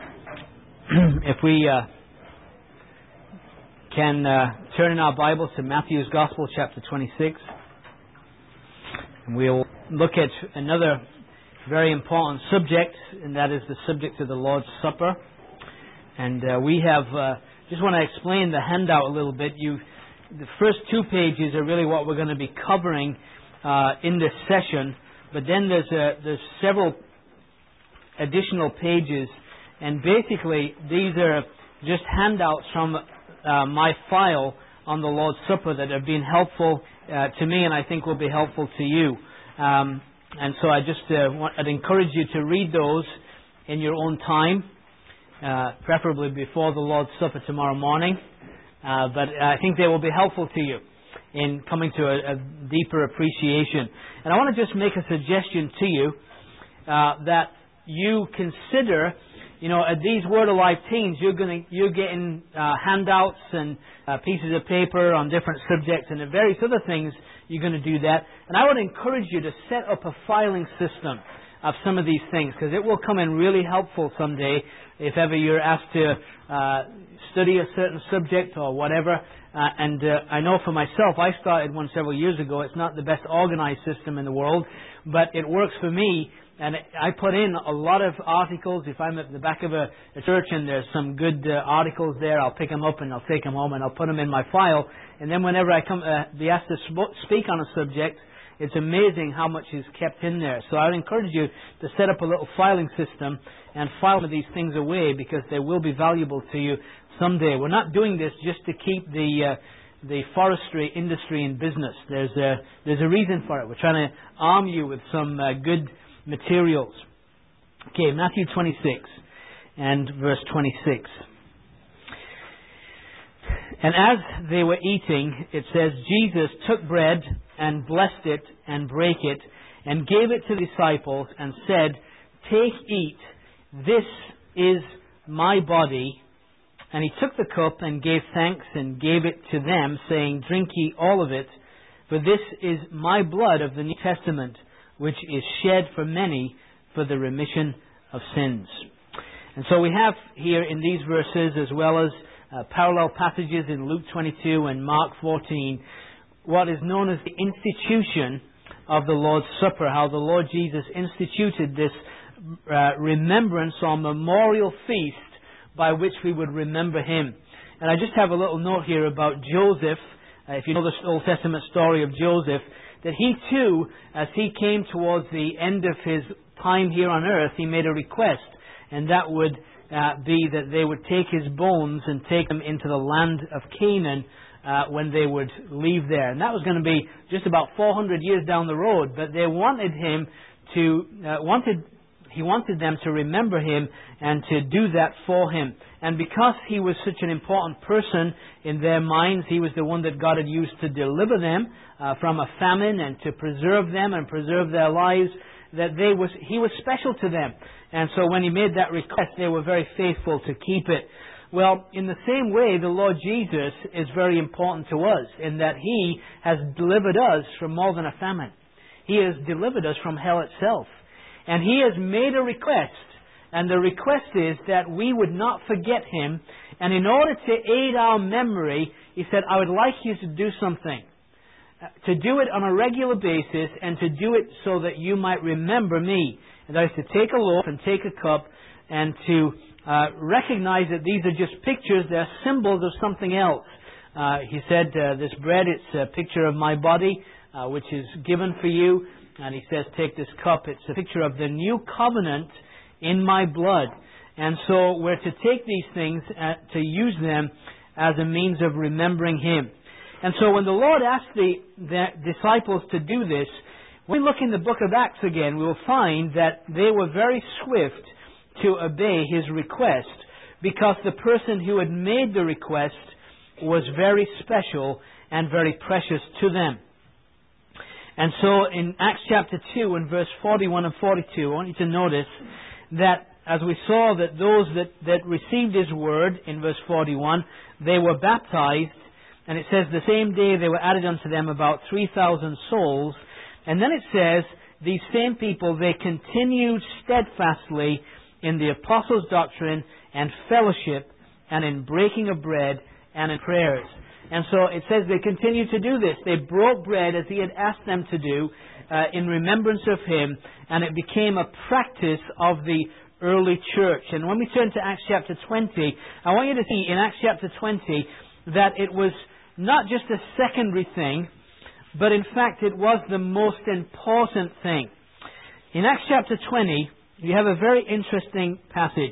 If we can turn in our Bibles to Matthew's Gospel, chapter 26, and we'll look at another very important subject, and that is the subject of the Lord's Supper. And we have, just want to explain the handout a little bit. The first two pages are really what we're going to be covering in this session, but then there's several additional pages, and basically these are just handouts from my file on the Lord's Supper that have been helpful to me, and I think will be helpful to you. And so I'd encourage you to read those in your own time, preferably before the Lord's Supper tomorrow morning. But I think they will be helpful to you in coming to a deeper appreciation. And I want to just make a suggestion to you that you consider, at these Word Alive teams, you're getting handouts and pieces of paper on different subjects and various other things. You're going to do that. And I would encourage you to set up a filing system of some of these things, because it will come in really helpful someday if ever you're asked to study a certain subject or whatever. And I know for myself, I started one several years ago. It's not the best organized system in the world, but it works for me. And I put in a lot of articles. If I'm at the back of a church and there's some good articles there, I'll pick them up and I'll take them home and I'll put them in my file. And then whenever I come be asked to speak on a subject, it's amazing how much is kept in there. So I would encourage you to set up a little filing system and file these things away, because they will be valuable to you someday. We're not doing this just to keep the forestry industry in business. There's a reason for it. We're trying to arm you with some good materials. Okay, Matthew 26 and verse 26. And as they were eating, it says, Jesus took bread and blessed it and brake it and gave it to the disciples and said, "Take, eat, this is my body." And he took the cup and gave thanks and gave it to them, saying, "Drink ye all of it, for this is my blood of the New Testament, which is shed for many for the remission of sins." And so we have here in these verses, as well as parallel passages in Luke 22 and Mark 14, what is known as the institution of the Lord's Supper, how the Lord Jesus instituted this remembrance or memorial feast by which we would remember Him. And I just have a little note here about Joseph. If you know the Old Testament story of Joseph, that he too, as he came towards the end of his time here on earth, he made a request, and that would be that they would take his bones and take them into the land of Canaan when they would leave there. And that was going to be just about 400 years down the road, but they wanted him to, he wanted them to remember him and to do that for him. And because he was such an important person in their minds, he was the one that God had used to deliver them from a famine and to preserve them and preserve their lives, that he was special to them. And so when he made that request, they were very faithful to keep it. Well, in the same way, the Lord Jesus is very important to us in that He has delivered us from more than a famine. He has delivered us from hell itself. And He has made a request. And the request is that we would not forget Him. And in order to aid our memory, He said, "I would like you to do something. To do it on a regular basis, and to do it so that you might remember me." And that is to take a loaf and take a cup and to recognize that these are just pictures. They're symbols of something else. He said, this bread, it's a picture of my body, which is given for you. And He says, take this cup. It's a picture of the new covenant in my blood. And so we're to take these things to use them as a means of remembering Him. And so when the Lord asked the disciples to do this, when we look in the book of Acts again, we will find that they were very swift to obey His request, because the person who had made the request was very special and very precious to them. And so in Acts chapter 2 and verse 41 and 42, I want you to notice that as we saw that those that received His word, in verse 41, they were baptized, and it says the same day they were added unto them about 3,000 souls. And then it says, these same people, they continued steadfastly in the apostles' doctrine and fellowship, and in breaking of bread and in prayers. And so it says they continued to do this. They broke bread as He had asked them to do in remembrance of Him, and it became a practice of the early church. And when we turn to Acts chapter 20, I want you to see in Acts chapter 20 that it was not just a secondary thing, but in fact it was the most important thing. In Acts chapter 20, you have a very interesting passage.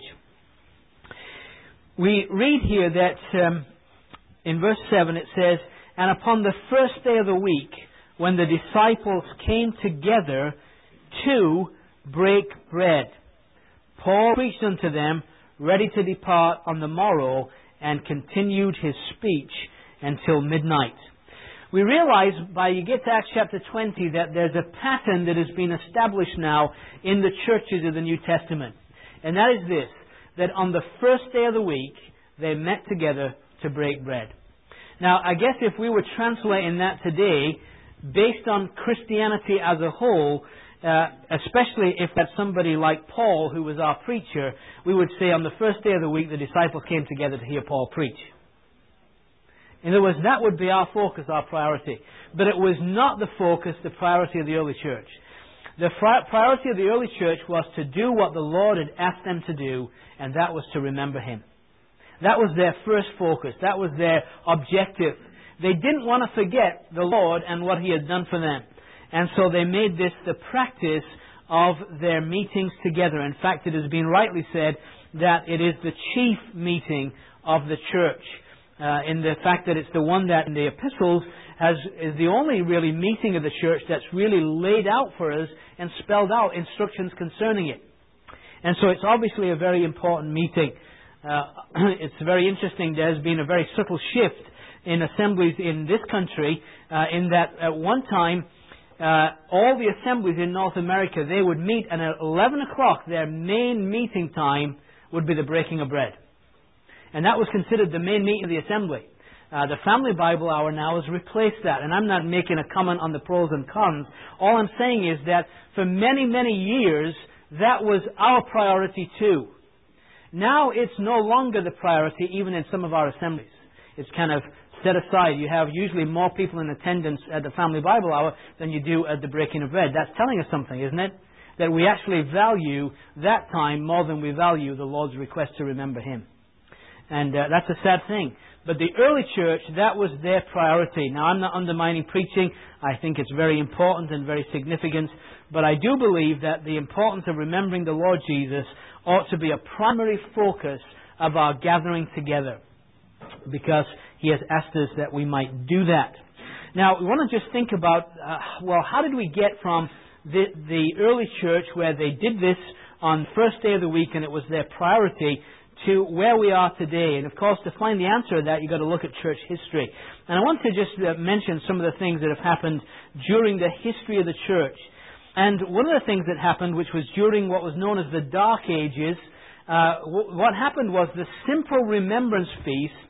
We read here that in verse 7 it says, "And upon the first day of the week, when the disciples came together to break bread, Paul preached unto them, ready to depart on the morrow, and continued his speech until midnight." We realize by you get to Acts chapter 20 that there's a pattern that has been established now in the churches of the New Testament. And that is this, that on the first day of the week, they met together to break bread. Now, I guess if we were translating that today, based on Christianity as a whole, especially if that's somebody like Paul, who was our preacher, we would say on the first day of the week, the disciples came together to hear Paul preach. In other words, that would be our focus, our priority. But it was not the focus, the priority of the early church. The priority of the early church was to do what the Lord had asked them to do, and that was to remember Him. That was their first focus. That was their objective. They didn't want to forget the Lord and what He had done for them. And so they made this the practice of their meetings together. In fact, it has been rightly said that it is the chief meeting of the church. In the fact that it's the one that in the epistles is the only really meeting of the church that's really laid out for us and spelled out instructions concerning it. And so it's obviously a very important meeting. It's very interesting. There's been a very subtle shift in assemblies in this country in that at one time all the assemblies in North America, they would meet, and at 11 o'clock their main meeting time would be the breaking of bread. And that was considered the main meeting of the assembly. The Family Bible Hour now has replaced that. And I'm not making a comment on the pros and cons. All I'm saying is that for many, many years, that was our priority too. Now it's no longer the priority even in some of our assemblies. It's kind of set aside. You have usually more people in attendance at the Family Bible Hour than you do at the breaking of bread. That's telling us something, isn't it? That we actually value that time more than we value the Lord's request to remember Him. And that's a sad thing. But the early church, that was their priority. Now, I'm not undermining preaching. I think it's very important and very significant. But I do believe that the importance of remembering the Lord Jesus ought to be a primary focus of our gathering together, because He has asked us that we might do that. Now, we want to just think about, how did we get from the early church, where they did this on the first day of the week and it was their priority, to where we are today? And of course, to find the answer to that, you've got to look at church history. And I want to just mention some of the things that have happened during the history of the church. And one of the things that happened, which was during what was known as the Dark Ages, what happened was the simple remembrance feast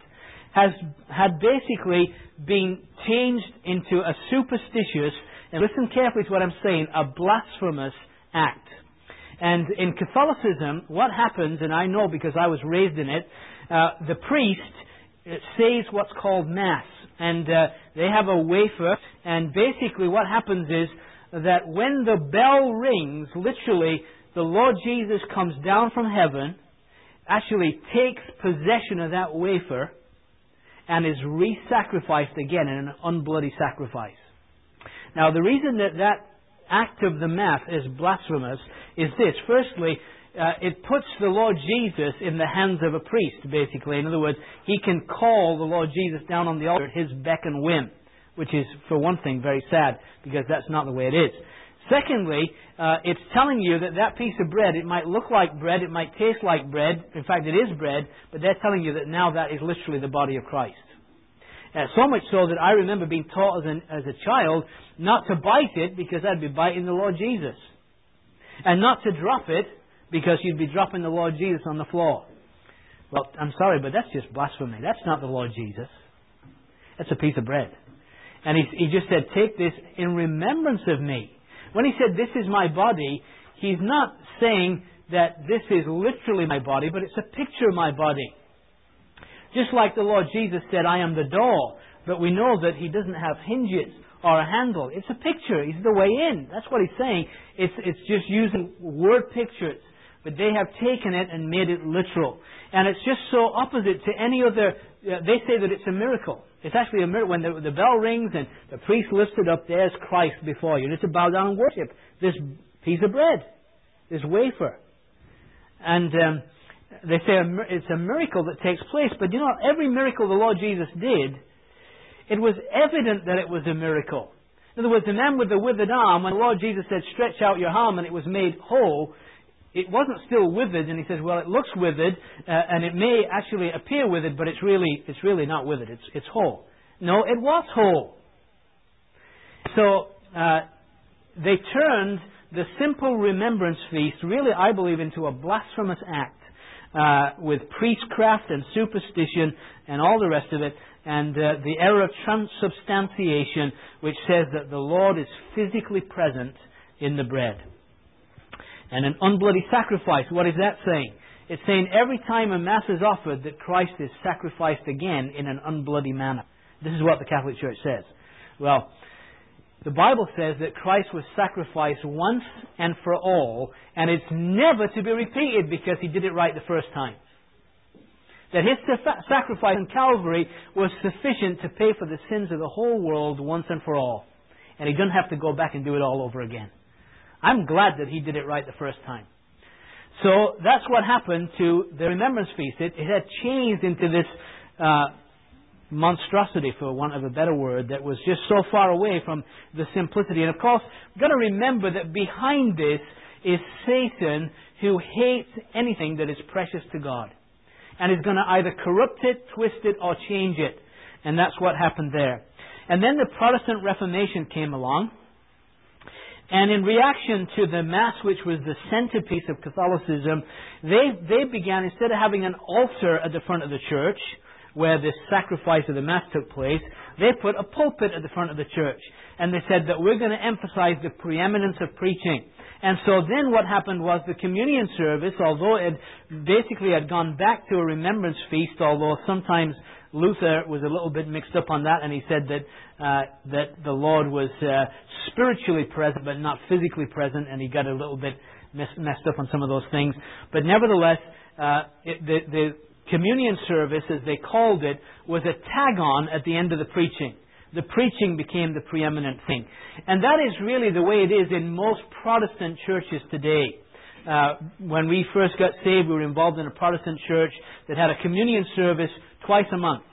had basically been changed into a superstitious, and listen carefully to what I'm saying, a blasphemous act. And in Catholicism, what happens, and I know because I was raised in it, the priest says what's called Mass. And they have a wafer, and basically what happens is that when the bell rings, literally, the Lord Jesus comes down from heaven, actually takes possession of that wafer, and is re-sacrificed again in an unbloody sacrifice. Now, the reason that act of the Mass is blasphemous is this. Firstly, it puts the Lord Jesus in the hands of a priest, basically. In other words, he can call the Lord Jesus down on the altar at his beck and whim, which is, for one thing, very sad, because that's not the way it is. Secondly, it's telling you that piece of bread, it might look like bread, it might taste like bread, in fact it is bread, but they're telling you that now that is literally the body of Christ. So much so that I remember being taught as a child not to bite it, because I'd be biting the Lord Jesus. And not to drop it, because you'd be dropping the Lord Jesus on the floor. Well, I'm sorry, but that's just blasphemy. That's not the Lord Jesus. That's a piece of bread. And he just said, take this in remembrance of me. When he said, this is my body, he's not saying, that this is literally my body, but it's a picture of my body. Just like the Lord Jesus said, I am the door, but we know that He doesn't have hinges or a handle. It's a picture. He's the way in. That's what He's saying. It's just using word pictures. But they have taken it and made it literal. And it's just so opposite to any other... they say that it's a miracle. It's actually a miracle. When the bell rings and the priest lifts it up, there's Christ before you. Just to bow down and worship this piece of bread, this wafer. And they say it's a miracle that takes place. But you know, every miracle the Lord Jesus did, it was evident that it was a miracle. In other words, the man with the withered arm, when the Lord Jesus said, stretch out your arm, and it was made whole, it wasn't still withered, and He says, well, it looks withered, and it may actually appear withered, but it's really not withered. It's whole. No, it was whole. So they turned the simple remembrance feast, really, I believe, into a blasphemous act with priestcraft and superstition and all the rest of it, and the error of transubstantiation, which says that the Lord is physically present in the bread. And an unbloody sacrifice, what is that saying? It's saying every time a Mass is offered that Christ is sacrificed again in an unbloody manner. This is what the Catholic Church says. Well, the Bible says that Christ was sacrificed once and for all, and it's never to be repeated because He did it right the first time. That His sacrifice on Calvary was sufficient to pay for the sins of the whole world once and for all. And He doesn't have to go back and do it all over again. I'm glad that He did it right the first time. So that's what happened to the Remembrance Feast. It had changed into this monstrosity, for want of a better word, that was just so far away from the simplicity. And of course, we've got to remember that behind this is Satan, who hates anything that is precious to God, and is going to either corrupt it, twist it, or change it. And that's what happened there. And then the Protestant Reformation came along. And in reaction to the Mass, which was the centerpiece of Catholicism, they began, instead of having an altar at the front of the church, where the sacrifice of the Mass took place, they put a pulpit at the front of the church. And they said that we're going to emphasize the preeminence of preaching. And so then what happened was the communion service, although it basically had gone back to a remembrance feast, although sometimes Luther was a little bit mixed up on that, and he said that the Lord was spiritually present but not physically present, and he got a little bit messed up on some of those things. But nevertheless, the communion service, as they called it, was a tag-on at the end of the preaching. The preaching became the preeminent thing. And that is really the way it is in most Protestant churches today. When we first got saved, we were involved in a Protestant church that had a communion service twice a month.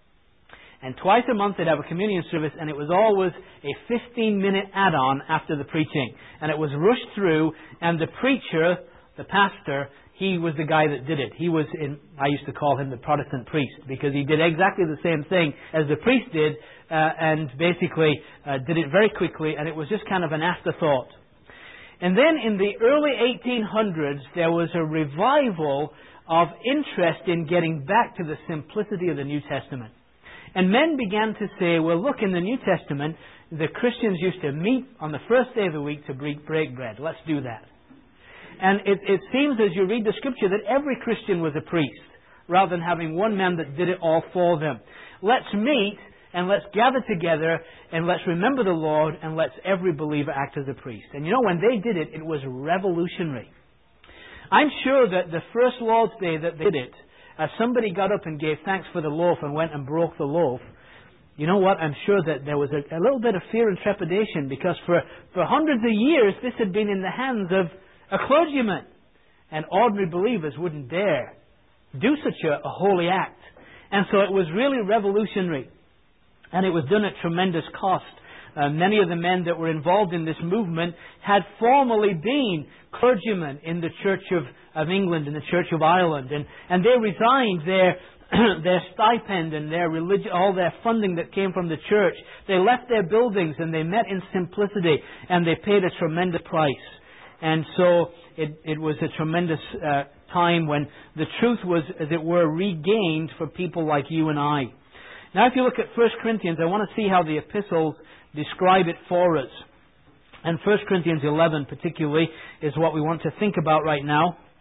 And twice a month they'd have a communion service, and it was always a 15-minute add-on after the preaching. And it was rushed through, and the preacher, the pastor, he was the guy that did it. I used to call him the Protestant priest, because he did exactly the same thing as the priest did, and basically did it very quickly, and it was just kind of an afterthought. And then in the early 1800s, there was a revival of interest in getting back to the simplicity of the New Testament. And men began to say, well, look, in the New Testament, the Christians used to meet on the first day of the week to break bread. Let's do that. And it seems as you read the Scripture that every Christian was a priest, rather than having one man that did it all for them. Let's meet and let's gather together and let's remember the Lord and let's every believer act as a priest. And you know, when they did it, it was revolutionary. I'm sure that the first Lord's Day that they did it, as somebody got up and gave thanks for the loaf and went and broke the loaf, you know what? I'm sure that there was a little bit of fear and trepidation, because for hundreds of years this had been in the hands of a clergyman, and ordinary believers wouldn't dare do such a holy act. And so it was really revolutionary, and it was done at tremendous cost. Many of the men that were involved in this movement had formerly been clergymen in the Church of England and the Church of Ireland, and they resigned their stipend and their religion, all their funding that came from the church. They left their buildings and they met in simplicity, and they paid a tremendous price. And so it was a tremendous time when the truth was, as it were, regained for people like you and I. Now, if you look at 1 Corinthians, I want to see how the epistles describe it for us. And 1 Corinthians 11 particularly is what we want to think about right now.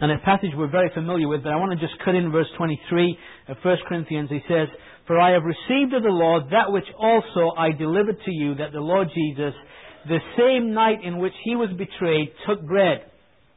And a passage we're very familiar with, but I want to just cut in verse 23 of 1 Corinthians. He says, "For I have received of the Lord that which also I delivered to you, that the Lord Jesus, the same night in which He was betrayed, took bread.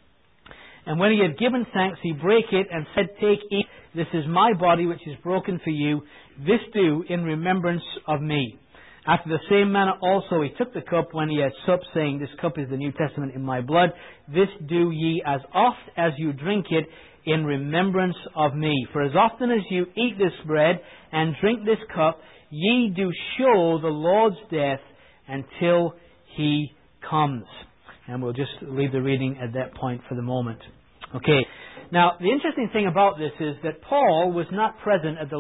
And when He had given thanks, He brake it and said, Take, eat, this is my body which is broken for you. This do in remembrance of me. After the same manner also He took the cup when He had supped, saying, This cup is the New Testament in my blood. This do ye as oft as you drink it in remembrance of me. For as often as you eat this bread and drink this cup, ye do show the Lord's death until He comes." And we'll just leave the reading at that point for the moment. Okay. Now, the interesting thing about this is that Paul was not present at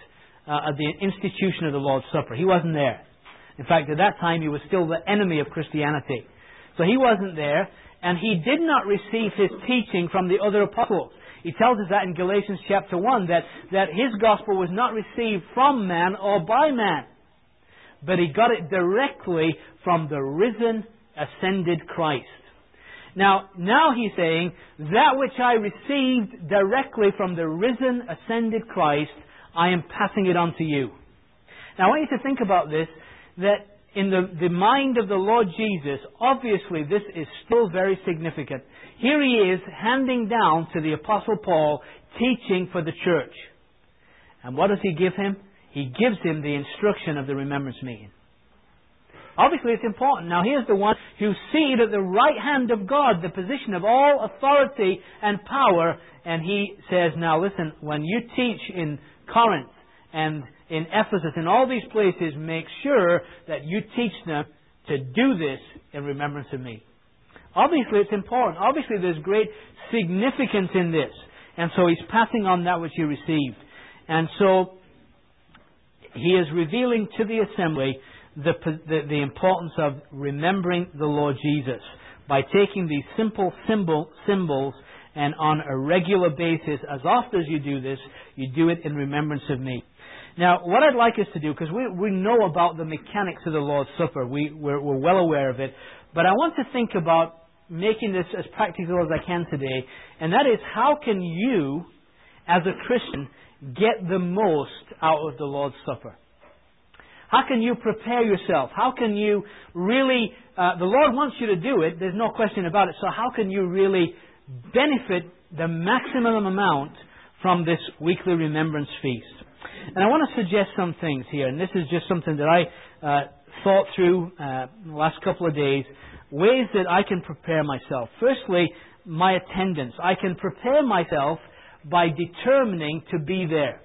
the institution of the Lord's Supper. He wasn't there. In fact, at that time, he was still the enemy of Christianity. So he wasn't there, and he did not receive his teaching from the other apostles. He tells us that in Galatians chapter 1, that his gospel was not received from man or by man, but he got it directly from the risen, ascended Christ. Now he's saying, that which I received directly from the risen, ascended Christ, I am passing it on to you. Now I want you to think about this, that in the mind of the Lord Jesus, obviously this is still very significant. Here He is handing down to the Apostle Paul teaching for the church. And what does He give him? He gives him the instruction of the remembrance meeting. Obviously it's important. Now here's the one who's seated at the right hand of God, the position of all authority and power, and he says, now listen, when you teach in Corinth and in Ephesus and all these places, make sure that you teach them to do this in remembrance of me. Obviously it's important. Obviously there's great significance in this. And so he's passing on that which he received. And so he is revealing to the assembly the importance of remembering the Lord Jesus by taking these simple symbols and on a regular basis, as often as you do this, you do it in remembrance of me. Now, what I'd like us to do, because we know about the mechanics of the Lord's Supper, we're well aware of it, but I want to think about making this as practical as I can today, and that is, how can you, as a Christian, get the most out of the Lord's Supper? How can you prepare yourself? How can you really, the Lord wants you to do it, there's no question about it, so how can you really benefit the maximum amount from this weekly remembrance feast? And I want to suggest some things here, and this is just something that I thought through the last couple of days, ways that I can prepare myself. Firstly, my attendance. I can prepare myself by determining to be there.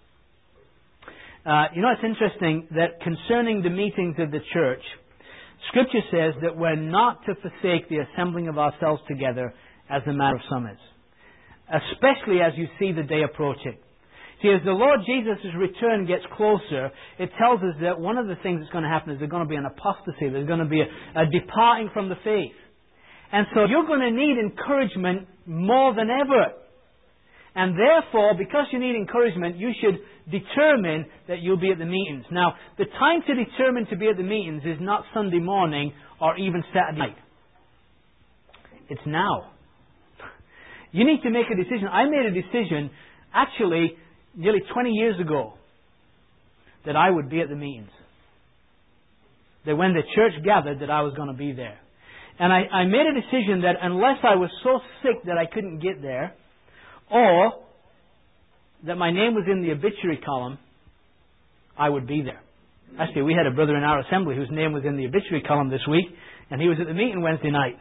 It's interesting that concerning the meetings of the church, Scripture says that we're not to forsake the assembling of ourselves together as the manner of some is, especially as you see the day approaching. See, as the Lord Jesus' return gets closer, it tells us that one of the things that's going to happen is there's going to be an apostasy, there's going to be a departing from the faith. And so you're going to need encouragement more than ever. And therefore, because you need encouragement, you should determine that you'll be at the meetings. Now, the time to determine to be at the meetings is not Sunday morning or even Saturday night. It's now. You need to make a decision. I made a decision, actually, nearly 20 years ago, that I would be at the meetings. That when the church gathered, that I was going to be there. And I made a decision that unless I was so sick that I couldn't get there, or that my name was in the obituary column, I would be there. Actually, we had a brother in our assembly whose name was in the obituary column this week, and he was at the meeting Wednesday night.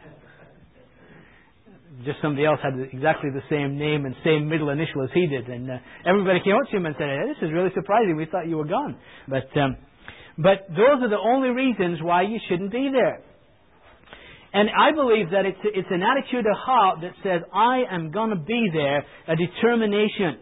Just somebody else had exactly the same name and same middle initial as he did, and everybody came up to him and said, "Hey, this is really surprising. We thought you were gone." But those are the only reasons why you shouldn't be there. And I believe that it's an attitude of heart that says, I am going to be there, a determination.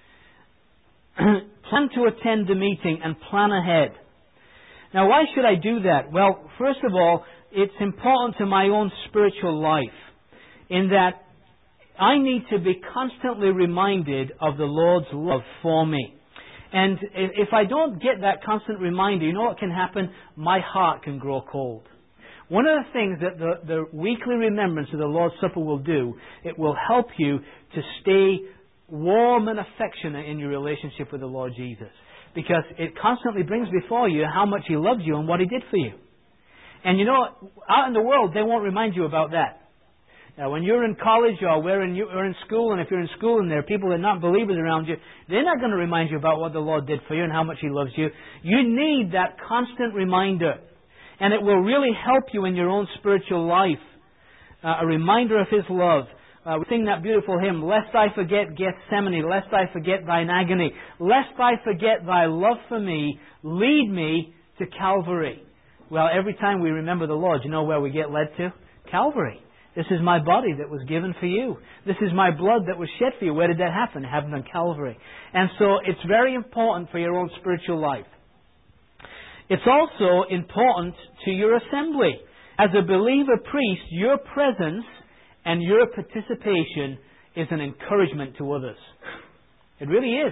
Plan to attend the meeting and plan ahead. Now, why should I do that? Well, first of all, it's important to my own spiritual life, in that I need to be constantly reminded of the Lord's love for me. And if I don't get that constant reminder, you know what can happen? My heart can grow cold. One of the things that the weekly remembrance of the Lord's Supper will do, it will help you to stay warm and affectionate in your relationship with the Lord Jesus. Because it constantly brings before you how much He loves you and what He did for you. And you know, out in the world, they won't remind you about that. When you're in college or you're in school, and if you're in school and there are people that are not believers around you, they're not going to remind you about what the Lord did for you and how much He loves you. You need that constant reminder. And it will really help you in your own spiritual life. A reminder of His love. We sing that beautiful hymn, "Lest I forget Gethsemane, lest I forget thine agony, lest I forget thy love for me, lead me to Calvary." Well, every time we remember the Lord, you know where we get led to? Calvary. This is my body that was given for you. This is my blood that was shed for you. Where did that happen? It happened on Calvary. And so it's very important for your own spiritual life. It's also important to your assembly. As a believer priest, your presence and your participation is an encouragement to others. It really is.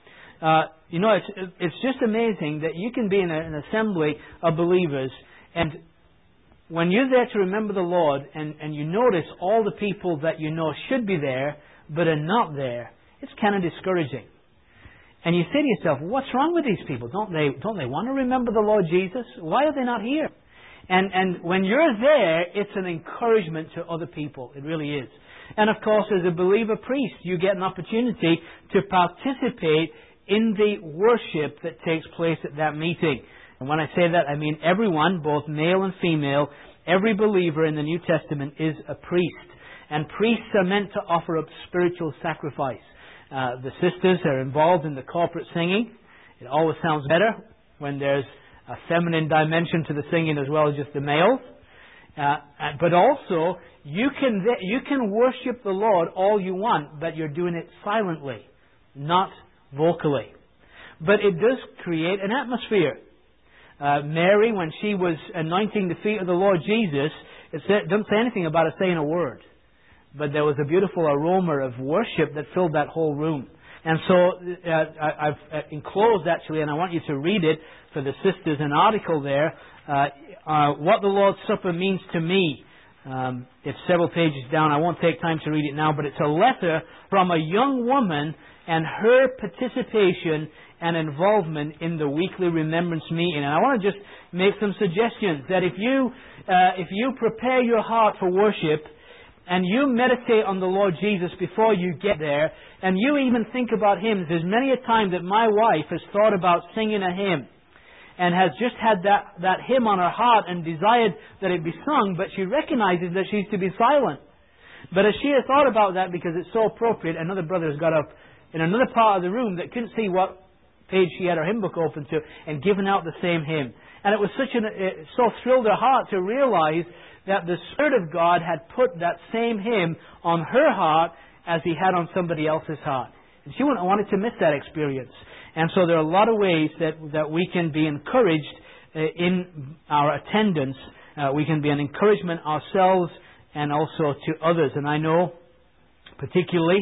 It's just amazing that you can be in an assembly of believers, and when you're there to remember the Lord and you notice all the people that you know should be there but are not there, it's kind of discouraging. And you say to yourself, what's wrong with these people? Don't they want to remember the Lord Jesus? Why are they not here? And when you're there, it's an encouragement to other people. It really is. And of course, as a believer priest, you get an opportunity to participate in the worship that takes place at that meeting. And when I say that, I mean everyone, both male and female, every believer in the New Testament is a priest. And priests are meant to offer up spiritual sacrifice. The sisters are involved in the corporate singing. It always sounds better when there's a feminine dimension to the singing as well as just the males. But also, you can worship the Lord all you want, but you're doing it silently, not vocally. But it does create an atmosphere. Mary, when she was anointing the feet of the Lord Jesus, it doesn't say anything about her saying a word. But there was a beautiful aroma of worship that filled that whole room. And so I've enclosed actually, and I want you to read it for the sisters, an article there, what the Lord's Supper means to me. It's several pages down. I won't take time to read it now, but it's a letter from a young woman and her participation and involvement in the weekly remembrance meeting. And I want to just make some suggestions that if you prepare your heart for worship and you meditate on the Lord Jesus before you get there, and you even think about hymns, there's many a time that my wife has thought about singing a hymn and has just had that hymn on her heart and desired that it be sung, but she recognizes that she's to be silent. But as she has thought about that, because it's so appropriate, another brother has got up in another part of the room that couldn't see what page she had her hymn book open to and given out the same hymn. And it was it so thrilled her heart to realize that the Spirit of God had put that same hymn on her heart as He had on somebody else's heart. And she wouldn't want to miss that experience. And so there are a lot of ways that we can be encouraged in our attendance. We can be an encouragement ourselves and also to others. And I know particularly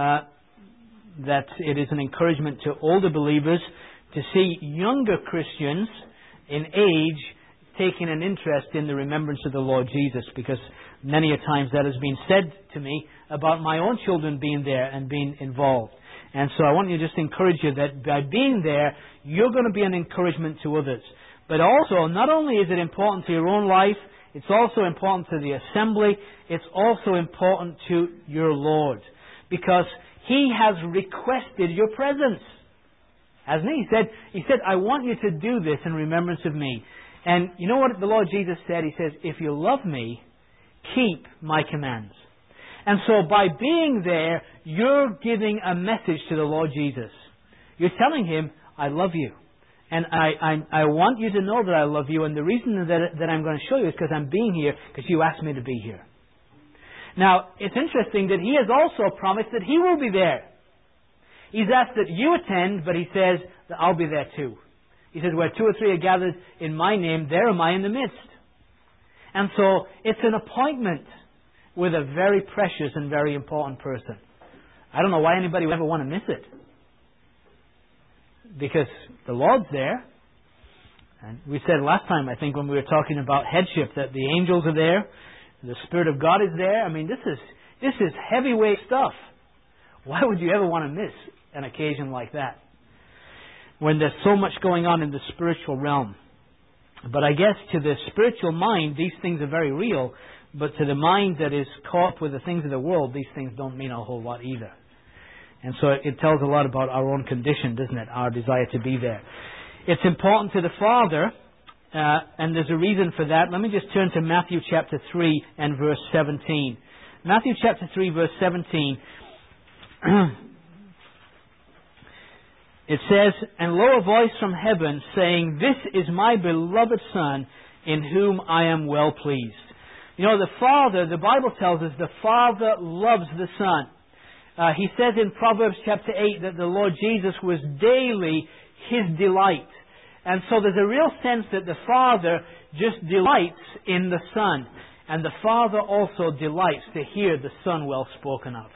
that it is an encouragement to older believers to see younger Christians in age taking an interest in the remembrance of the Lord Jesus, because many a times that has been said to me about my own children being there and being involved. And so I want to just encourage you that by being there, you're going to be an encouragement to others. But also, not only is it important to your own life, it's also important to the assembly, it's also important to your Lord, because He has requested your presence. Hasn't He? He said, I want you to do this in remembrance of me. And you know what the Lord Jesus said? He says, if you love me, keep my commands. And so by being there, you're giving a message to the Lord Jesus. You're telling Him, I love you. And I want you to know that I love you. And the reason that I'm going to show you is because I'm being here, because you asked me to be here. Now, it's interesting that He has also promised that He will be there. He's asked that you attend, but He says that I'll be there too. He says, where 2 or 3 are gathered in my name, there am I in the midst. And so, it's an appointment with a very precious and very important person. I don't know why anybody would ever want to miss it. Because the Lord's there. And we said last time, I think, when we were talking about headship, that the angels are there, the Spirit of God is there. I mean, this is heavyweight stuff. Why would you ever want to miss an occasion like that, when there's so much going on in the spiritual realm? But I guess to the spiritual mind, these things are very real. But to the mind that is caught up with the things of the world, these things don't mean a whole lot either. And so it tells a lot about our own condition, doesn't it? Our desire to be there. It's important to the Father, and there's a reason for that. Let me just turn to Matthew chapter 3 and verse 17. Matthew chapter 3, verse 17. It says, "And lo, a voice from heaven saying, This is my beloved Son, in whom I am well pleased." You know, the Father, the Bible tells us, the Father loves the Son. He says in Proverbs chapter 8 that the Lord Jesus was daily His delight. And so there's a real sense that the Father just delights in the Son. And the Father also delights to hear the Son well spoken of.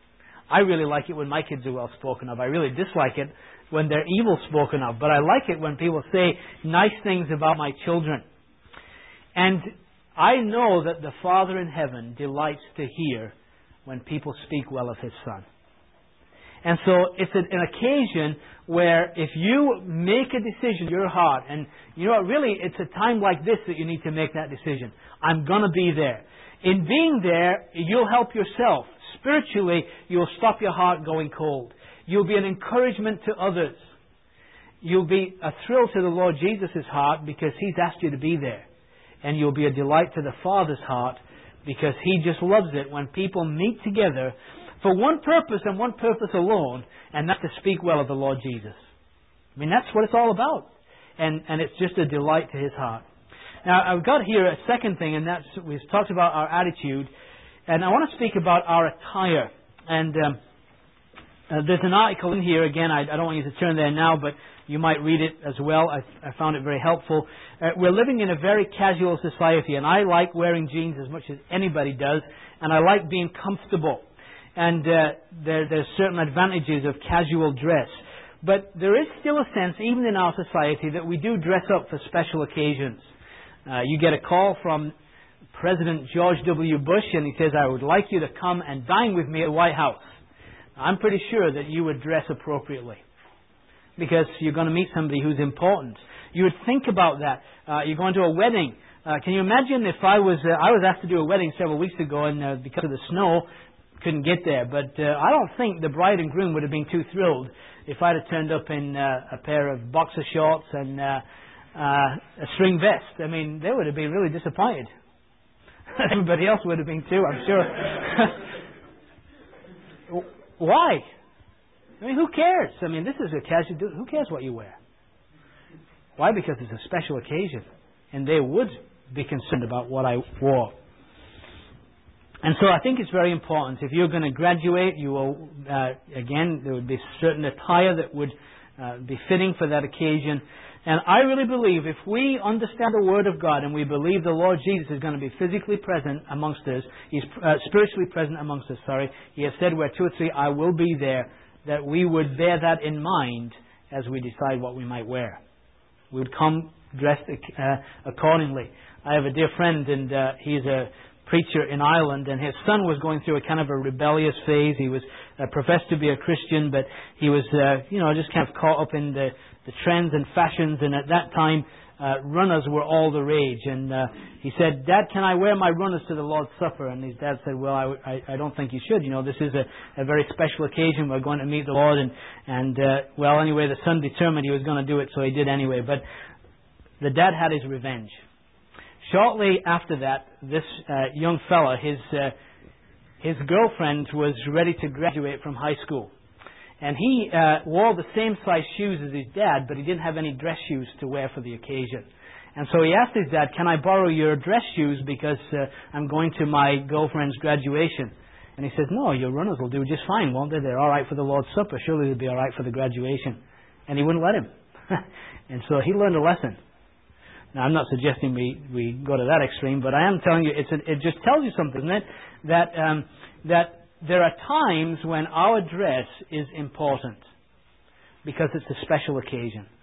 I really like it when my kids are well spoken of. I really dislike it when they're evil spoken of. But I like it when people say nice things about my children. And I know that the Father in heaven delights to hear when people speak well of His Son. And so it's an occasion where if you make a decision in your heart, and you know what, really it's a time like this that you need to make that decision. I'm going to be there. In being there, you'll help yourself. Spiritually, you'll stop your heart going cold. You'll be an encouragement to others. You'll be a thrill to the Lord Jesus' heart because He's asked you to be there. And you'll be a delight to the Father's heart because He just loves it when people meet together for one purpose and one purpose alone, and that's to speak well of the Lord Jesus. I mean, that's what it's all about. And it's just a delight to His heart. Now, I've got here a second thing, and that's, we've talked about our attitude, and I want to speak about our attire. And there's an article in here, again, I don't want you to turn there now, but you might read it as well. I found it very helpful. We're living in a very casual society, and I like wearing jeans as much as anybody does, and I like being comfortable. And there's certain advantages of casual dress. But there is still a sense, even in our society, that we do dress up for special occasions. You get a call from President George W. Bush, and he says, "I would like you to come and dine with me at the White House." I'm pretty sure that you would dress appropriately, because you're going to meet somebody who's important. You would think about that. You're going to a wedding. Can you imagine if I was asked to do a wedding several weeks ago, and because of the snow, couldn't get there. But I don't think the bride and groom would have been too thrilled if I'd have turned up in a pair of boxer shorts and a string vest. I mean, they would have been really disappointed. Everybody else would have been too, I'm sure. Why? I mean, who cares? I mean, this is a casual... Who cares what you wear? Why? Because it's a special occasion. And they would be concerned about what I wore. And so I think it's very important. If you're going to graduate, you will, again, there would be certain attire that would be fitting for that occasion. And I really believe if we understand the Word of God and we believe the Lord Jesus is going to be physically present amongst us, He's spiritually present amongst us, He has said where two or three, I will be there, that we would bear that in mind as we decide what we might wear. We would come dressed accordingly. I have a dear friend, and he's a preacher in Ireland, and his son was going through a kind of a rebellious phase. He was professed to be a Christian, but he was, just kind of caught up in the trends and fashions, and at that time, runners were all the rage. And he said, "Dad, can I wear my runners to the Lord's Supper?" And his dad said, "Well, I don't think you should. This is a very special occasion. We're going to meet the Lord." Well, anyway, the son determined he was going to do it, so he did anyway. But the dad had his revenge. Shortly after that, this young fella, his girlfriend was ready to graduate from high school. And he wore the same size shoes as his dad, but he didn't have any dress shoes to wear for the occasion. And so he asked his dad, "Can I borrow your dress shoes because I'm going to my girlfriend's graduation?" And he says, "No, your runners will do just fine, won't they? They're all right for the Lord's Supper. Surely they'll be all right for the graduation." And he wouldn't let him. And so he learned a lesson. Now, I'm not suggesting we go to that extreme, but I am telling you, it just tells you something, isn't it? That there are times when our dress is important because it's a special occasion.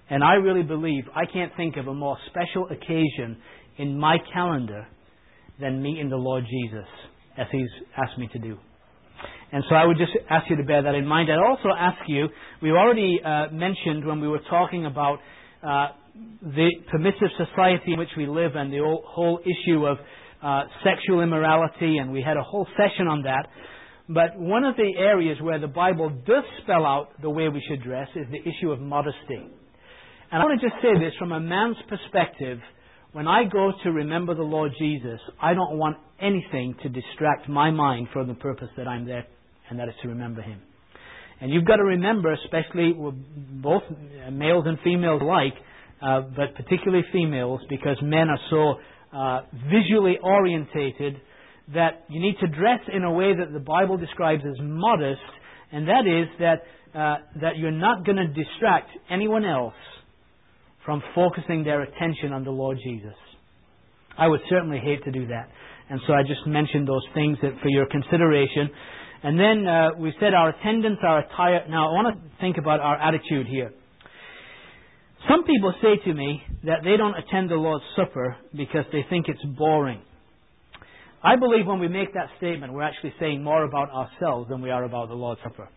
And I really believe I can't think of a more special occasion in my calendar than meeting the Lord Jesus, as He's asked me to do. And so I would just ask you to bear that in mind. I'd also ask you, we already mentioned when we were talking about the permissive society in which we live and the whole issue of sexual immorality, and we had a whole session on that. But one of the areas where the Bible does spell out the way we should dress is the issue of modesty. And I want to just say this from a man's perspective. When I go to remember the Lord Jesus, I don't want anything to distract my mind from the purpose that I'm there, and that is to remember Him. And you've got to remember, especially with both males and females alike, but particularly females, because men are so visually orientated, that you need to dress in a way that the Bible describes as modest, and that is that you're not going to distract anyone else from focusing their attention on the Lord Jesus. I would certainly hate to do that. And so I just mentioned those things that for your consideration. And then we said our attendance, our attire. Now I want to think about our attitude here. Some people say to me that they don't attend the Lord's Supper because they think it's boring. I believe when we make that statement, we're actually saying more about ourselves than we are about the Lord's Supper.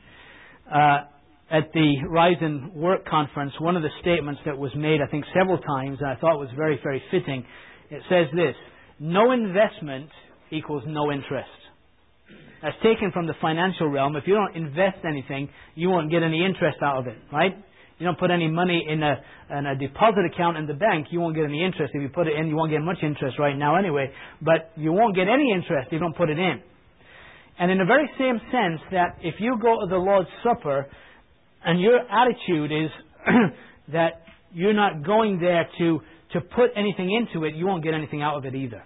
At the Rise and Work conference, one of the statements that was made, I think several times, and I thought was very, very fitting, it says this: no investment equals no interest. That's taken from the financial realm. If you don't invest anything, you won't get any interest out of it, right? You don't put any money in a deposit account in the bank, you won't get any interest. If you put it in, you won't get much interest right now anyway. But you won't get any interest if you don't put it in. And in the very same sense that if you go to the Lord's Supper and your attitude is that you're not going there to put anything into it, you won't get anything out of it either.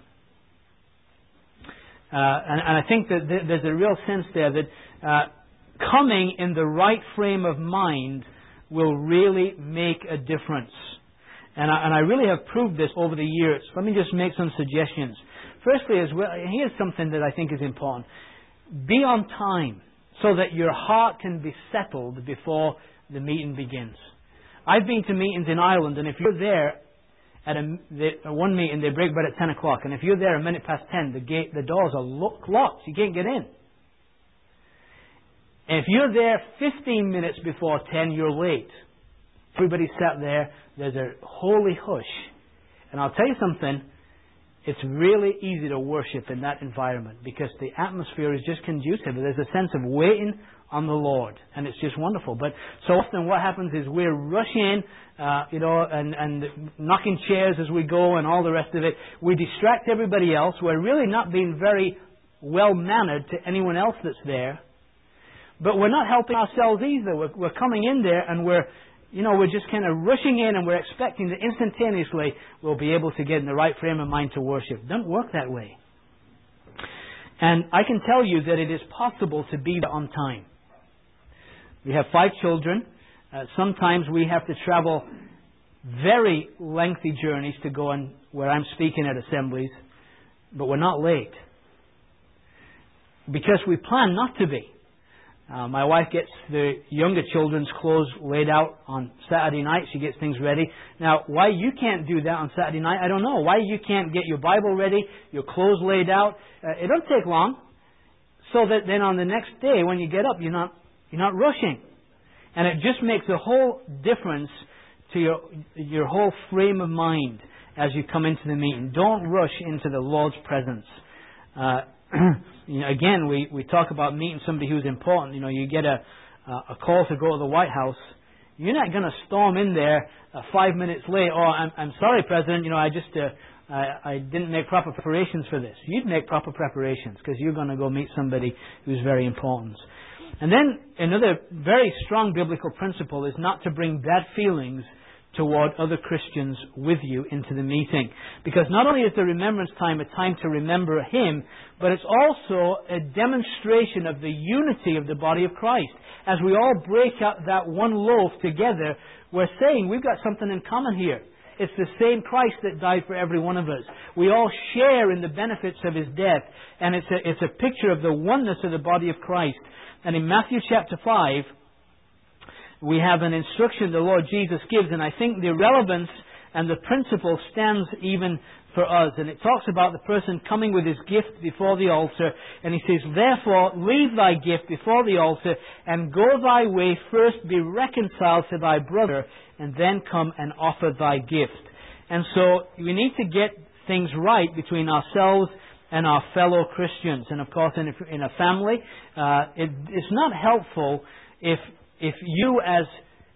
And I think that there's a real sense there that coming in the right frame of mind will really make a difference. And I really have proved this over the years. Let me just make some suggestions. Firstly, here's something that I think is important. Be on time so that your heart can be settled before the meeting begins. I've been to meetings in Ireland, and if you're there at one meeting, they break bread at 10 o'clock, and if you're there a minute past 10, the doors are locked. You can't get in. And if you're there 15 minutes before 10, you're late. Everybody sat there. There's a holy hush. And I'll tell you something, it's really easy to worship in that environment because the atmosphere is just conducive. There's a sense of waiting on the Lord, and it's just wonderful. But so often what happens is we're rushing, and knocking chairs as we go and all the rest of it. We distract everybody else. We're really not being very well-mannered to anyone else that's there. But we're not helping ourselves either. We're coming in there and we're just kind of rushing in, and we're expecting that instantaneously we'll be able to get in the right frame of mind to worship. It doesn't work that way. And I can tell you that it is possible to be on time. We have 5 children. Sometimes we have to travel very lengthy journeys to go on where I'm speaking at assemblies, but we're not late. Because we plan not to be. My wife gets the younger children's clothes laid out on Saturday night. She gets things ready. Now, why you can't do that on Saturday night, I don't know. Why you can't get your Bible ready, your clothes laid out. It doesn't take long. So that then on the next day when you get up, you're not rushing. And it just makes a whole difference to your whole frame of mind as you come into the meeting. Don't rush into the Lord's presence. Again, we talk about meeting somebody who's important. You get a call to go to the White House. You're not going to storm in there 5 minutes late. Oh, I'm sorry, President. I didn't make proper preparations for this. You'd make proper preparations because you're going to go meet somebody who's very important. And then another very strong biblical principle is not to bring bad feelings toward other Christians with you into the meeting. Because not only is the remembrance time a time to remember Him, but it's also a demonstration of the unity of the body of Christ. As we all break up that one loaf together, we're saying we've got something in common here. It's the same Christ that died for every one of us. We all share in the benefits of His death, and it's a picture of the oneness of the body of Christ. And in Matthew chapter 5, we have an instruction the Lord Jesus gives, and I think the relevance and the principle stands even for us. And it talks about the person coming with his gift before the altar, and he says, "Therefore, leave thy gift before the altar, and go thy way. First be reconciled to thy brother, and then come and offer thy gift." And so we need to get things right between ourselves and our fellow Christians. And of course, in a family, it's not helpful if you as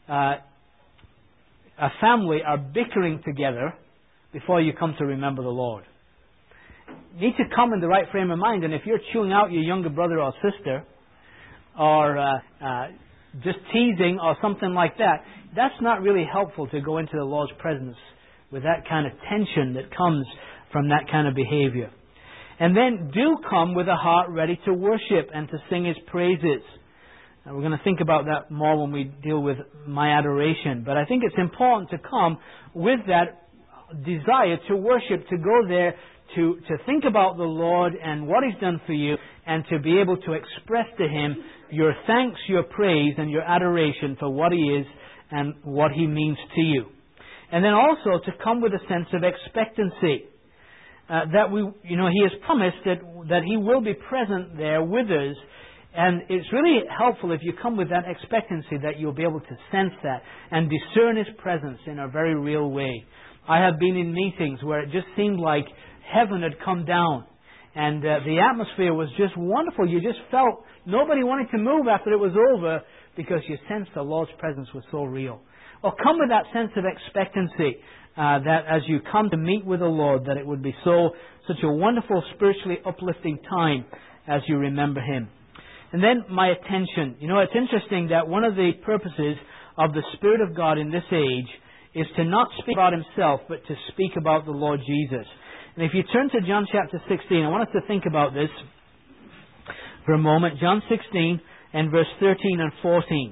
a family are bickering together before you come to remember the Lord. You need to come in the right frame of mind. And if you're chewing out your younger brother or sister, or just teasing or something like that, that's not really helpful to go into the Lord's presence with that kind of tension that comes from that kind of behavior. And then do come with a heart ready to worship and to sing His praises. And we're going to think about that more when we deal with my adoration. But I think it's important to come with that desire to worship, to go there, to think about the Lord and what He's done for you, and to be able to express to Him your thanks, your praise, and your adoration for what He is and what He means to you. And then also to come with a sense of expectancy. That He has promised that He will be present there with us. And it's really helpful if you come with that expectancy that you'll be able to sense that and discern His presence in a very real way. I have been in meetings where it just seemed like heaven had come down. And the atmosphere was just wonderful. You just felt nobody wanted to move after it was over because you sensed the Lord's presence was so real. Or come with that sense of expectancy that as you come to meet with the Lord, that it would be such a wonderful, spiritually uplifting time as you remember Him. And then my attention. It's interesting that one of the purposes of the Spirit of God in this age is to not speak about Himself, but to speak about the Lord Jesus. And if you turn to John chapter 16, I want us to think about this for a moment. John 16 and verse 13 and 14.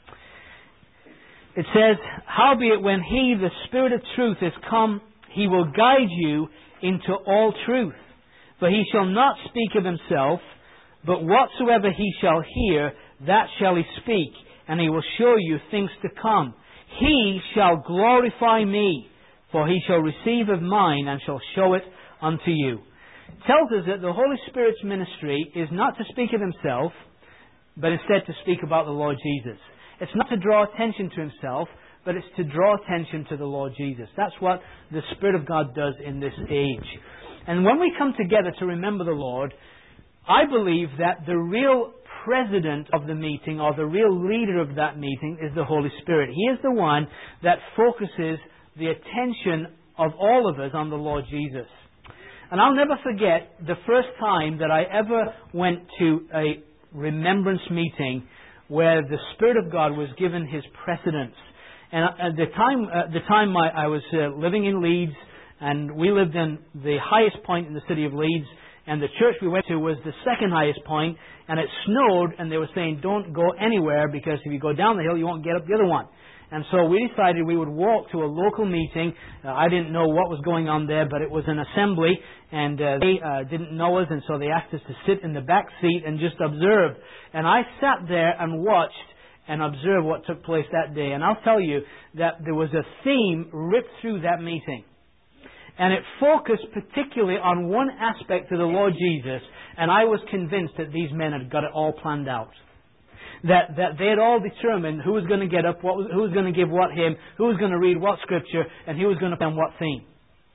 It says, "Howbeit when He, the Spirit of truth, is come, He will guide you into all truth. For He shall not speak of Himself, but whatsoever He shall hear, that shall He speak, and He will show you things to come. He shall glorify Me, for He shall receive of mine, and shall show it unto you." It tells us that the Holy Spirit's ministry is not to speak of Himself, but instead to speak about the Lord Jesus. It's not to draw attention to Himself, but it's to draw attention to the Lord Jesus. That's what the Spirit of God does in this age. And when we come together to remember the Lord, I believe that the real president of the meeting, or the real leader of that meeting, is the Holy Spirit. He is the one that focuses the attention of all of us on the Lord Jesus. And I'll never forget the first time that I ever went to a remembrance meeting where the Spirit of God was given His precedence. And at the time I was living in Leeds, and we lived in the highest point in the city of Leeds, and the church we went to was the second highest point, and it snowed, and they were saying, don't go anywhere, because if you go down the hill, you won't get up the other one. And so we decided we would walk to a local meeting. I didn't know what was going on there, but it was an assembly, and they didn't know us, and so they asked us to sit in the back seat and just observe. And I sat there and watched and observed what took place that day. And I'll tell you that there was a theme ripped through that meeting. And it focused particularly on one aspect of the Lord Jesus, and I was convinced that these men had got it all planned out. That they had all determined who was going to get up, who was going to give what hymn, who was going to read what scripture, and who was going to play on what theme.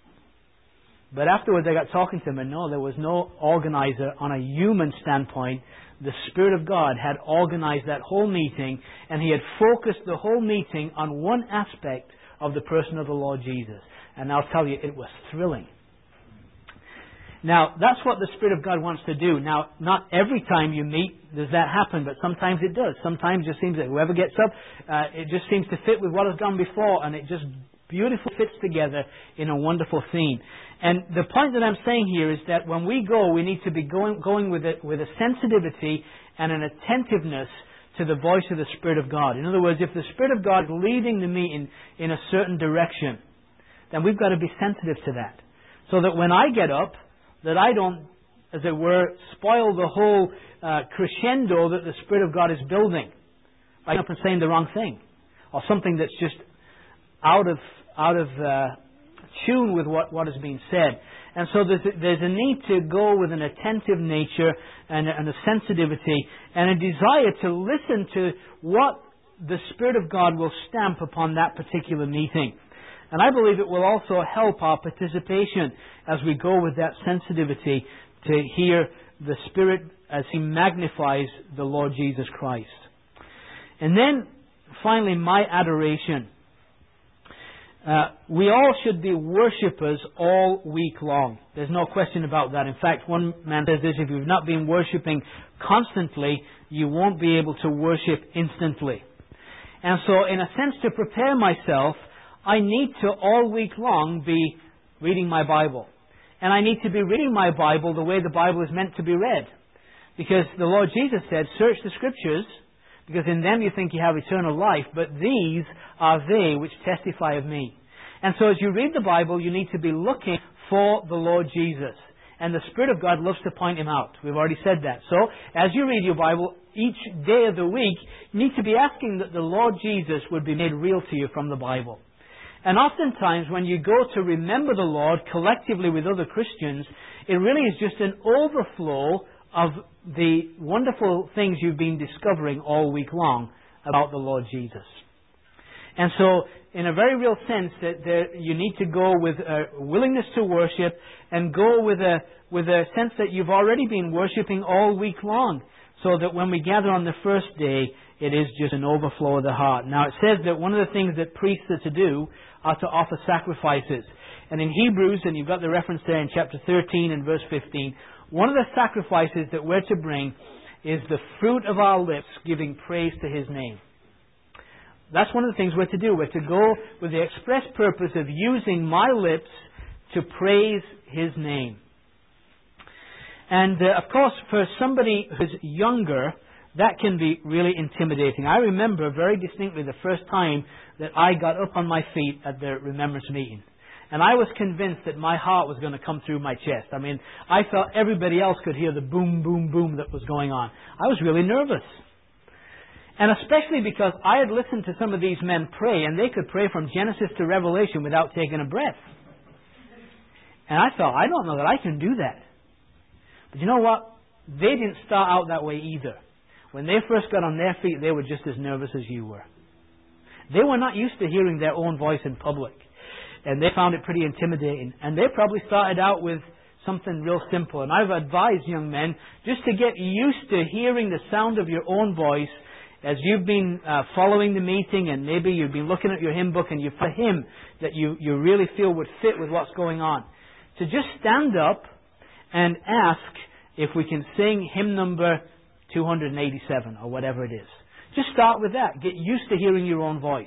But afterwards I got talking to them, and no, there was no organizer on a human standpoint. The Spirit of God had organized that whole meeting, and He had focused the whole meeting on one aspect of the person of the Lord Jesus. And I'll tell you, it was thrilling. Now, that's what the Spirit of God wants to do. Now, not every time you meet does that happen, but sometimes it does. Sometimes it just seems that whoever gets up, it just seems to fit with what has gone before, and it just beautifully fits together in a wonderful theme. And the point that I'm saying here is that when we go, we need to be going with a sensitivity and an attentiveness to the voice of the Spirit of God. In other words, if the Spirit of God is leading the meeting in a certain direction, then we've got to be sensitive to that. So that when I get up, that I don't, as it were, spoil the whole crescendo that the Spirit of God is building by getting up and saying the wrong thing. or something that's just out of tune with what is being said. And so there's a need to go with an attentive nature and a sensitivity and a desire to listen to what the Spirit of God will stamp upon that particular meeting. And I believe it will also help our participation as we go with that sensitivity to hear the Spirit as He magnifies the Lord Jesus Christ. And then, finally, my adoration. We all should be worshippers all week long. There's no question about that. In fact, one man says this: if you've not been worshipping constantly, you won't be able to worship instantly. And so, in a sense, to prepare myself, I need to all week long be reading my Bible. And I need to be reading my Bible the way the Bible is meant to be read. Because the Lord Jesus said, search the Scriptures, because in them you think you have eternal life, but these are they which testify of me. And so as you read the Bible, you need to be looking for the Lord Jesus. And the Spirit of God loves to point Him out. We've already said that. So, as you read your Bible, each day of the week, you need to be asking that the Lord Jesus would be made real to you from the Bible. And oftentimes, when you go to remember the Lord collectively with other Christians, it really is just an overflow of the wonderful things you've been discovering all week long about the Lord Jesus. And so, in a very real sense, you need to go with a willingness to worship and go with a sense that you've already been worshiping all week long, so that when we gather on the first day, it is just an overflow of the heart. Now, it says that one of the things that priests are to do are to offer sacrifices. And in Hebrews, and you've got the reference there in chapter 13 and verse 15, one of the sacrifices that we're to bring is the fruit of our lips giving praise to His name. That's one of the things we're to do. We're to go with the express purpose of using my lips to praise His name. And of course, for somebody who's younger, that can be really intimidating. I remember very distinctly the first time that I got up on my feet at the Remembrance meeting. And I was convinced that my heart was going to come through my chest. I mean, I felt everybody else could hear the boom, boom, boom that was going on. I was really nervous. And especially because I had listened to some of these men pray, and they could pray from Genesis to Revelation without taking a breath. And I thought, I don't know that I can do that. But you know what? They didn't start out that way either. When they first got on their feet, they were just as nervous as you were. They were not used to hearing their own voice in public. And they found it pretty intimidating. And they probably started out with something real simple. And I've advised young men just to get used to hearing the sound of your own voice as you've been following the meeting, and maybe you've been looking at your hymn book and you've found a hymn that you really feel would fit with what's going on. To just stand up and ask if we can sing hymn number 287 or whatever it is. Just start with that. Get used to hearing your own voice.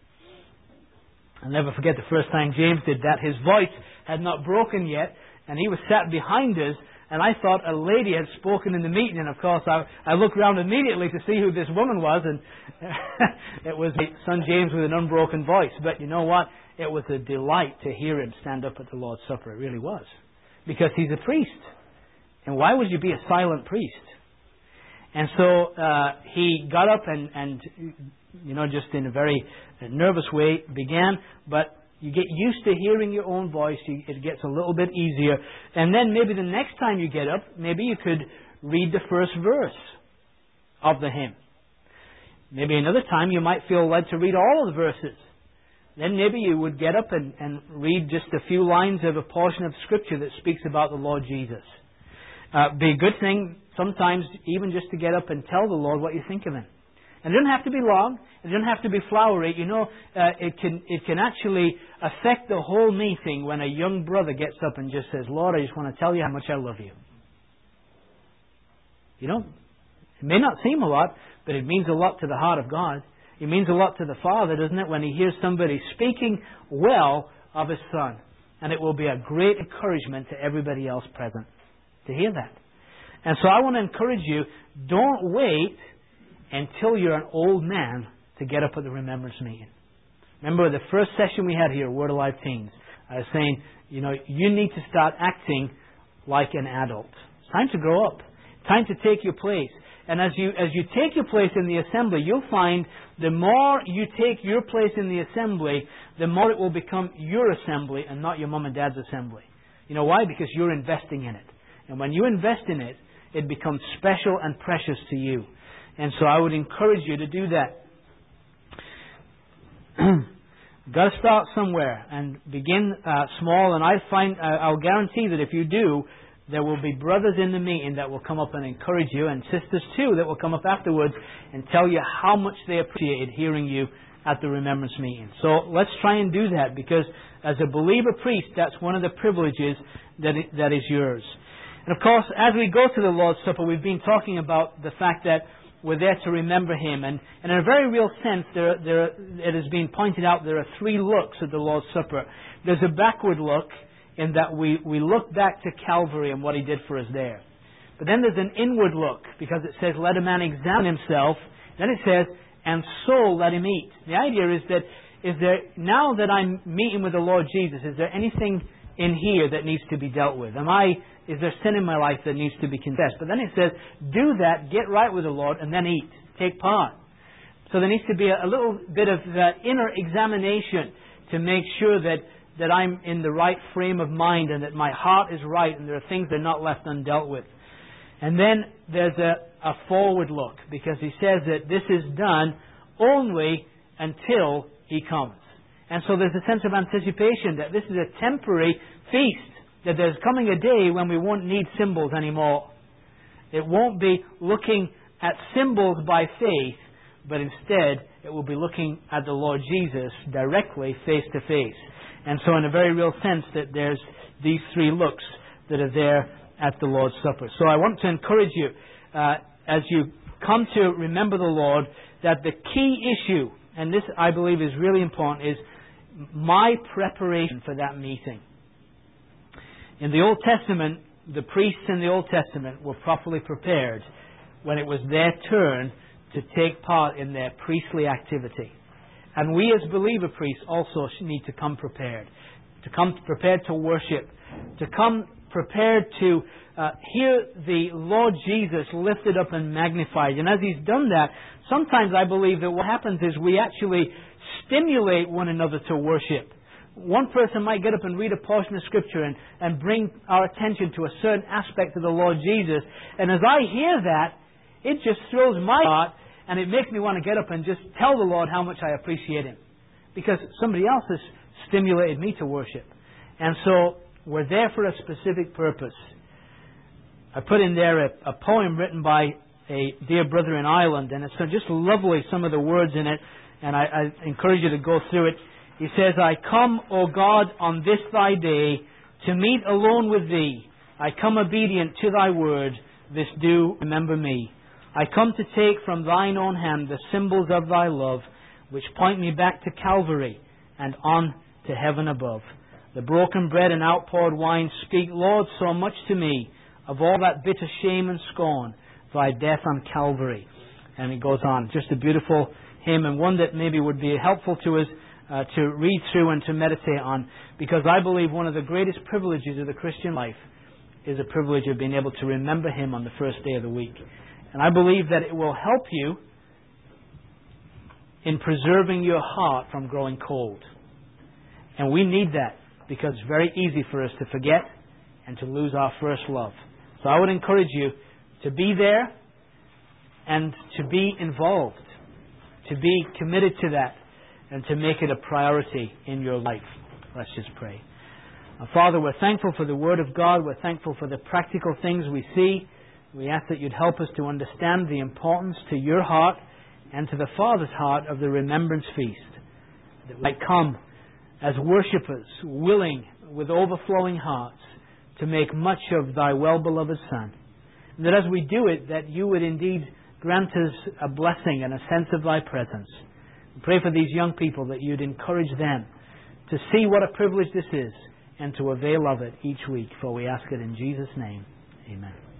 I'll never forget the first time James did that. His voice had not broken yet, and he was sat behind us, and I thought a lady had spoken in the meeting, and of course I looked around immediately to see who this woman was, and it was my son James with an unbroken voice. But you know what? It was a delight to hear him stand up at the Lord's Supper. It really was. Because he's a priest. And why would you be a silent priest? And so he got up and just in a very nervous way began, but you get used to hearing your own voice. It gets a little bit easier. And then maybe the next time you get up, maybe you could read the first verse of the hymn. Maybe another time you might feel led to read all of the verses. Then maybe you would get up and read just a few lines of a portion of Scripture that speaks about the Lord Jesus. Be a good thing sometimes even just to get up and tell the Lord what you think of Him. And it doesn't have to be long. It doesn't have to be flowery. It can actually affect the whole meeting when a young brother gets up and just says, Lord, I just want to tell you how much I love you. It may not seem a lot, but it means a lot to the heart of God. It means a lot to the Father, doesn't it, when He hears somebody speaking well of His Son. And it will be a great encouragement to everybody else present to hear that. And so I want to encourage you, don't wait until you're an old man to get up at the Remembrance meeting. Remember the first session we had here, Word Alive Teens, I was saying, you need to start acting like an adult. It's time to grow up. Time to take your place. And as you take your place in the assembly, you'll find the more you take your place in the assembly, the more it will become your assembly and not your mom and dad's assembly. You know why? Because you're investing in it. And when you invest in it, it becomes special and precious to you. And so I would encourage you to do that. Got to start somewhere and begin small. And I'll guarantee that if you do, there will be brothers in the meeting that will come up and encourage you, and sisters too that will come up afterwards and tell you how much they appreciated hearing you at the remembrance meeting. So let's try and do that, because as a believer priest, that's one of the privileges that is yours. And of course, as we go to the Lord's Supper, we've been talking about the fact that we're there to remember Him. And in a very real sense, it has been pointed out there are three looks at the Lord's Supper. There's a backward look, in that we look back to Calvary and what He did for us there. But then there's an inward look, because it says, let a man examine himself. Then it says, and so let him eat. The idea is now that I'm meeting with the Lord Jesus, is there anything in here that needs to be dealt with? Is there sin in my life that needs to be confessed? But then it says, do that, get right with the Lord, and then eat. Take part. So there needs to be a little bit of inner examination to make sure that I'm in the right frame of mind and that my heart is right and there are things that are not left undealt with. And then there's a forward look, because He says that this is done only until He comes. And so there's a sense of anticipation that this is a temporary feast, that there's coming a day when we won't need symbols anymore. It won't be looking at symbols by faith, but instead it will be looking at the Lord Jesus directly, face to face. And so in a very real sense that there's these three looks that are there at the Lord's Supper. So I want to encourage you, as you come to remember the Lord, that the key issue, and this I believe is really important, is my preparation for that meeting. In the Old Testament, the priests in the Old Testament were properly prepared when it was their turn to take part in their priestly activity. And we as believer priests also need to come prepared to worship, to come prepared to hear the Lord Jesus lifted up and magnified. And as He's done that, sometimes I believe that what happens is we actually stimulate one another to worship. One person might get up and read a portion of Scripture and bring our attention to a certain aspect of the Lord Jesus. And as I hear that, it just thrills my heart, and it makes me want to get up and just tell the Lord how much I appreciate Him, because somebody else has stimulated me to worship. And so we're there for a specific purpose. I put in there a poem written by a dear brother in Ireland, and it's just lovely, some of the words in it, and I encourage you to go through it. He says, I come, O God, on this Thy day, to meet alone with Thee. I come obedient to Thy word, this do remember me. I come to take from Thine own hand the symbols of Thy love, which point me back to Calvary and on to heaven above. The broken bread and outpoured wine speak, Lord, so much to me of all that bitter shame and scorn, Thy death on Calvary. And it goes on. Just a beautiful hymn, and one that maybe would be helpful to us to read through and to meditate on, because I believe one of the greatest privileges of the Christian life is the privilege of being able to remember Him on the first day of the week. And I believe that it will help you in preserving your heart from growing cold. And we need that, because it's very easy for us to forget and to lose our first love. So I would encourage you to be there and to be involved, to be committed to that, and to make it a priority in your life. Let's just pray. Father, we're thankful for the Word of God. We're thankful for the practical things we see. We ask that You'd help us to understand the importance to Your heart and to the Father's heart of the Remembrance Feast, that we might come as worshippers, willing, with overflowing hearts, to make much of Thy well-beloved Son. And that as we do it, that You would indeed grant us a blessing and a sense of Thy presence. We pray for these young people that You'd encourage them to see what a privilege this is and to avail of it each week, for we ask it in Jesus' name. Amen.